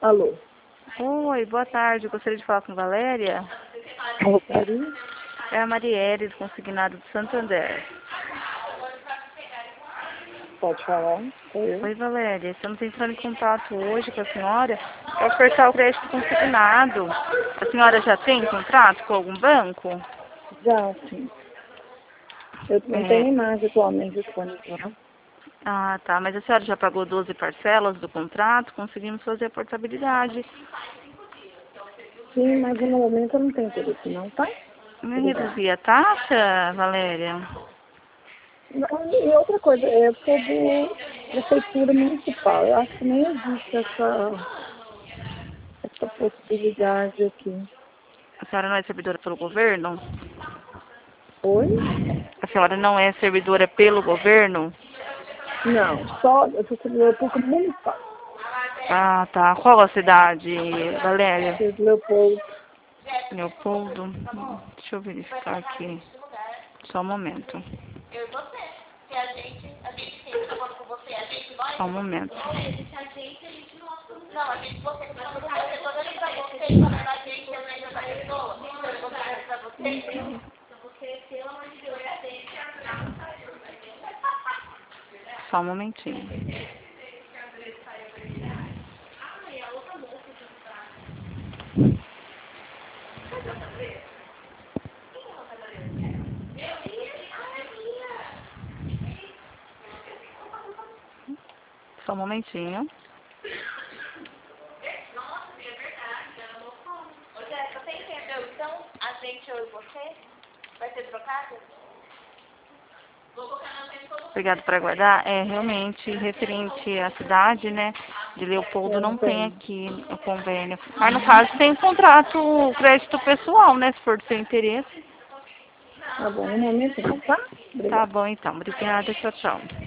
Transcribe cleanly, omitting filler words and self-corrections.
Alô? Oi, boa tarde. Eu gostaria de falar com Valéria. Rosario? É a Marielle, do Consignado de Santander. Pode falar? Sou eu. Oi, Valéria. Estamos entrando em contato hoje com a senhora para ofertar o crédito consignado. A senhora já tem contrato com algum banco? Já, sim. Eu não É. tenho imagem atualmente disponível, não? Ah, tá. Mas a senhora já pagou 12 parcelas do contrato? Conseguimos fazer a portabilidade. Sim, mas no momento eu não tenho interesse, não, tá? Me Obrigada. reduzir a taxa, Valéria? Não, e outra coisa, eu sou do Prefeitura Municipal. Eu acho que nem existe essa possibilidade aqui. A senhora não é servidora pelo governo? Oi? A senhora não é servidora pelo governo? Não, só eu sou servidora pública municipal. Ah, tá. Qual a cidade, Valéria? Pedro Leopoldo. Leopoldo? Deixa eu verificar aqui. Só um momento. Só um momento. Só um momentinho. Só um momentinho. Você entendeu? Então, a gente, eu e você, vai ser trocado? Obrigado por aguardar. É, realmente, referente à cidade, né, de Leopoldo, Eu não não tem tenho. aqui o convênio. Mas, no caso, tem um contrato, o crédito pessoal, né, se for do seu interesse. Tá bom, no momento não, tá? Tá Obrigada. bom, então. Obrigada. Tchau, tchau.